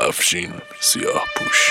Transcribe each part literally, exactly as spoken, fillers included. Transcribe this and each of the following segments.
افشین سیاه پوش.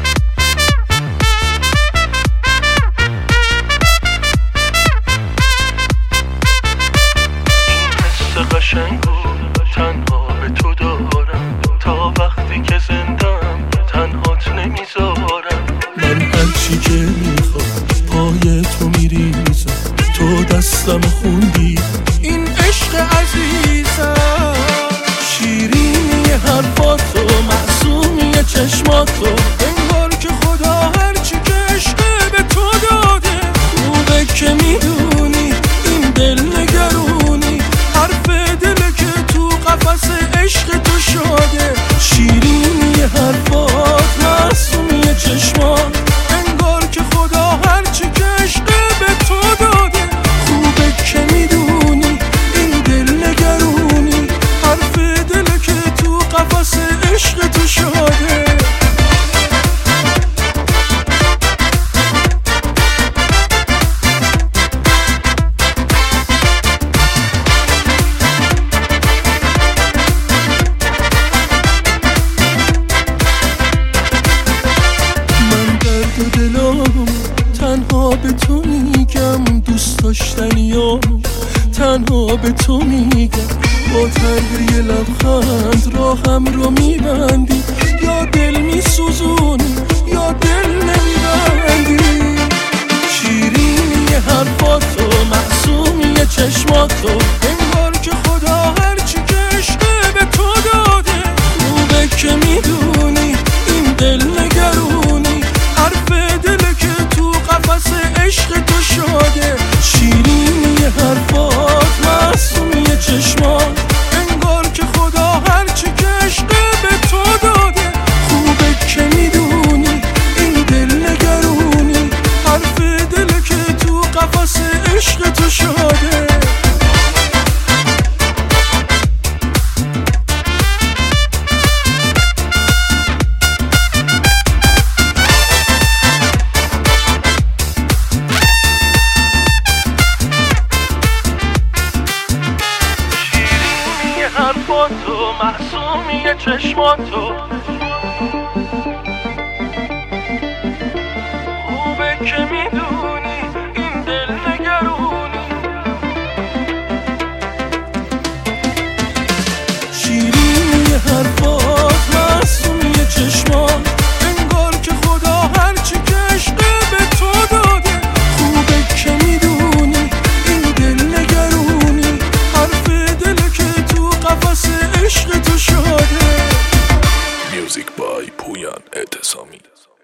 قشنگو تنها به تو دارم، تا وقتی که زندم تنهات نمیذارم. من هرچی که میخوام پای تو میریزم، تو دستم خوندی این عشق عزیزم. شیرینی حرفاتو، معصومی چشماتو، انگار که خدا هرچی که عشق به تو داده. خوبه که میدونی این دل نگرونی، قفس عشق تو شده. شیرینی حرفات، معصومی چشمات، انگار که خدا هرچی که عشق به تو داده. خوبه که میدونی این دل نگرونی، حرف دل که تو قفس عشق تو شده. تنها به تو میگم دوست داشتنیام، تنها به تو میگم. با طرح یه لبخند راهم رو میبندی، یا دل میسوزونی یا دل نمیبندی. شیرینی حرفاتو، معصومی چشماتو، انگار که خدا هرچی که عشق به تو داده. خوبه که میدونی این دل نگرونی، حرف دل که تو قفس عشق تو شده. شیرینی حرفات، معصومی چشمات، انگار که خدا هرچی که عشق به تو داده. خوبه که میدونی این دل نگرونی، حرف دل که تو قفس عشق تو شده. حرفاتو، معصومی چشماتو، خوبه که میدونی این دل نگرونی. شیرینی حرفات، معصومی چشمات، انگار که خدا هرچی که عشق به تو داده. خوبه که میدونی این دل نگرونی، حرف دل که تو قفس عشق تو شده. میوزیک بای پویان اعتصامی.